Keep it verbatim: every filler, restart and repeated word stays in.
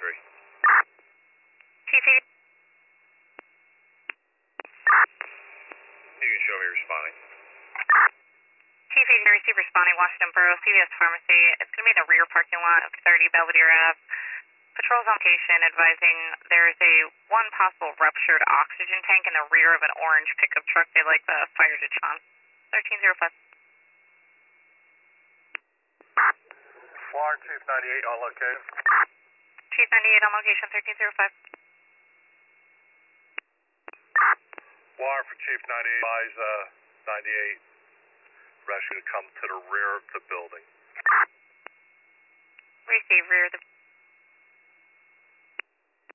three. T P. You can show me responding. T P, you receive responding Washington Borough C V S Pharmacy. It's going to be in the rear parking lot of thirty Belvedere Ave. Patrol's on location advising there is a one possible ruptured oxygen tank in the rear of an orange pickup truck. They'd like the fire ditch on. thirteen oh five. Florida Chief ninety-eight on location. Chief ninety-eight on location, thirteen oh five. Wire for Chief ninety-eight, advise uh, ninety-eight rescue to come to the rear of the building. Receive rear of the